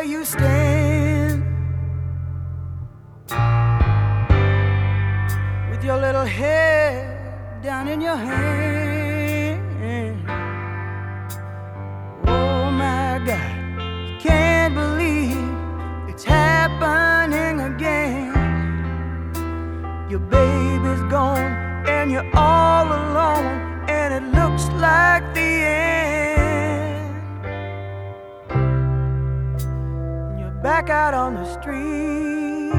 where you stand, with your little head down in your hand. Oh my God, can't believe it's happening again. Your baby's gone and you're all alone, and it looks like the end. You're back out on the street,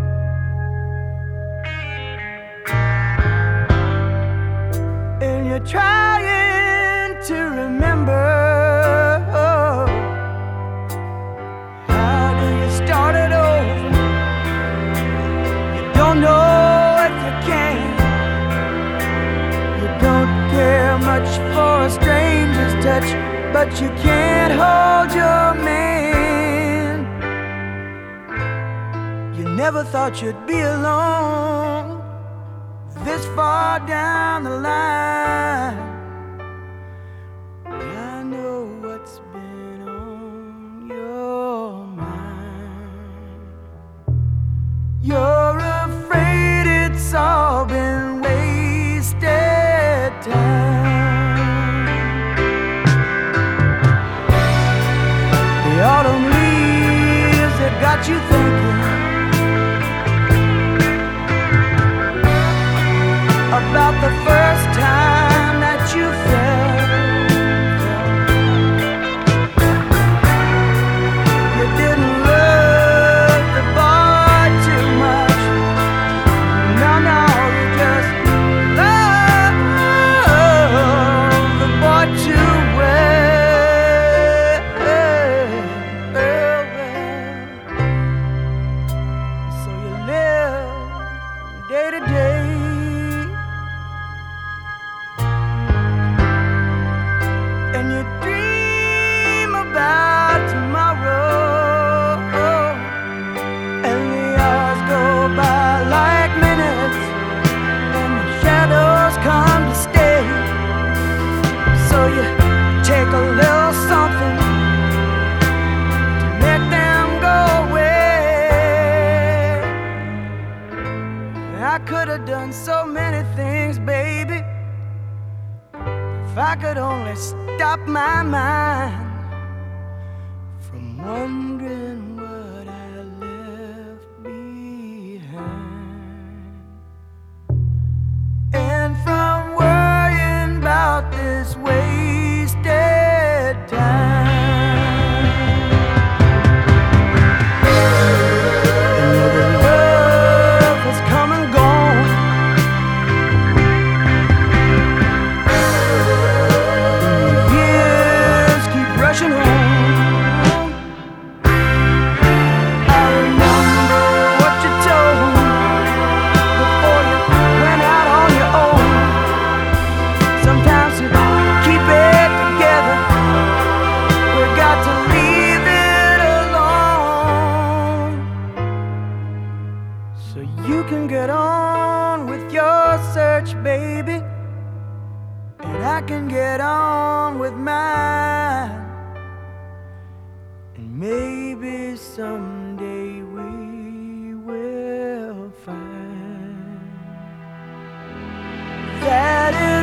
and you're trying to remember. How do you start it over? You don't know if you can. You don't care much for a stranger's touch, but you can't hold your man. You never thought you'd be alone this far down the line. I know what's been on your mind. You're afraid it's all been wasted time. The autumn leaves that got you thinking about the first time that you felt. You didn't love the boy too much. No, no, you just love the boy too well. So you live day to day, and you dream about tomorrow, and the hours go by like minutes, and the shadows come to stay. So you take a little something to make them go away. I could have done so many things, baby, if I could only stop my mind from wondering what I left behind, and from worrying about this wasted time. Another love has come and gone. Years keep rushing on. I remember what you told me before you went out on your own. Sometimes to keep it together, we got to leave it alone, so you can get on with your search, baby, and I can get on with mine. And maybe someday we will find that